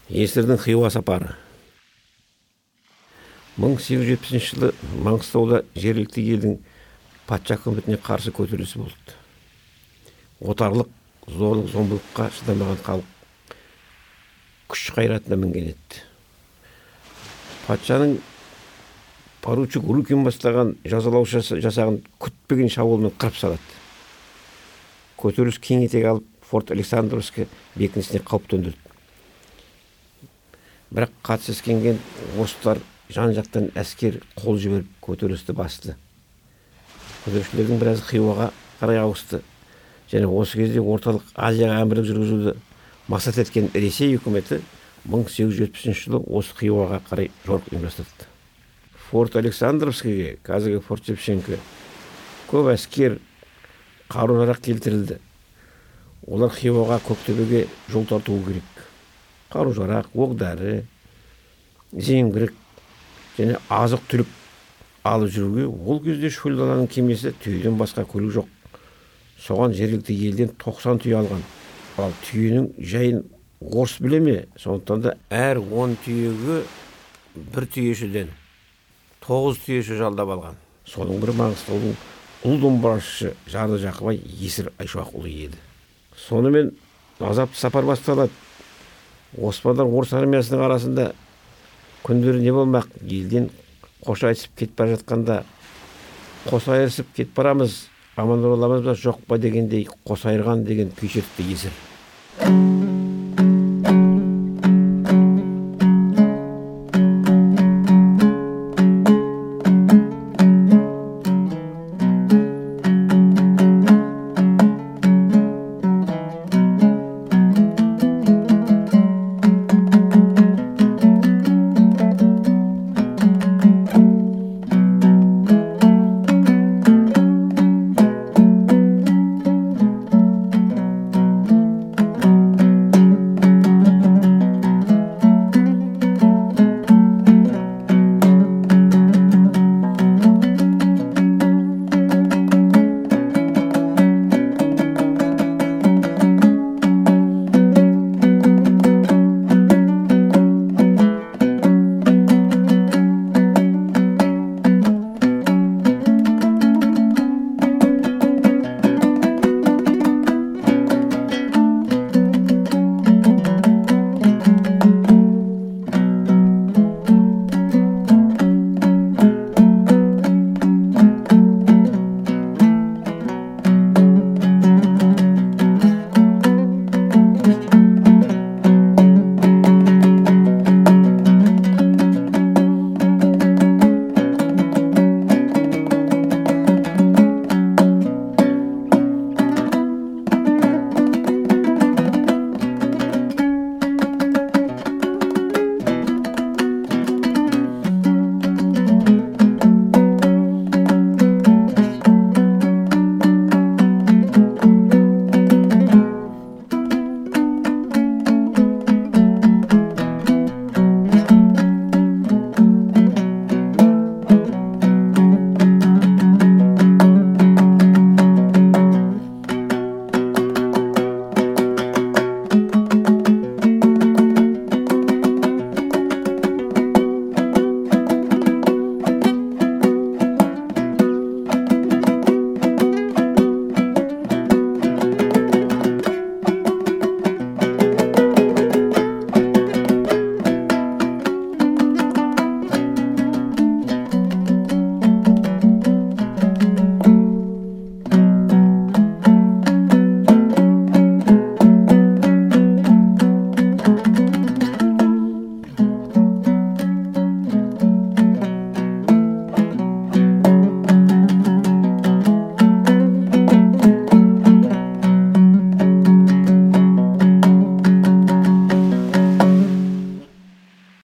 Есірдің Хиуа сапары. 1870 жылы Маңғыстауда жергілікті елдің патша үкіметіне қарсы көтерілісі болды. Отарлық, зорлық, зомбылыққа шыдамаған халық күш қайратына мінген еді. Патшаның поручик Урукин бастаған жазалаушы жасағын күтпеген шабуылмен қырып салады. Көтеріліс кең етек алып, Форт Александровск бекінісіне қауіп төндірді. Бірақ қатысыз келген орыстар жан-жақтан әскер қол жіберіп көтерілісті басты. Көтерілісшілердің біразы Хиуаға қарай ауысты. Және осы кезде орталық Азияға әмірлік жүргізуді мақсат еткен Ресей үкіметі 1870 жылы осы Хиуаға қарай жорық ұйымдастырды. Форт Александровскіге, қазіргі Форт Шевченко, көп әскер, қару-жарақ келтірілді. Олар Хиуаға, Көктөбеге жол тартуы керек. Қару-жарақ, оқ-дәрі, зеңбірек және азық-түлік алып жүруге ол кезде шөл даланың кемесі түйеден басқа көлік жоқ. Соған жергілікті елден 90 түйе алған. Ал түйенің жайын орыс біле ме? Сондықтан да әр 10 түйеге бір түйешіден 9 түйеші жалдап алған. Соның бірі Маңғыстаудың ұлы домбырашы Жарлы Жақыбай Есір Айшуақұлы еді. Сонымен азапты сапар басталады. Османдар орыс армиясының арасында күндері не болмақ? Елден қош айтысып кетіп бара жатқанда қос айырысып кетіп барамыз, аман боламыз ба жоқ па дегендей қос айырған деген күй шертті Есір.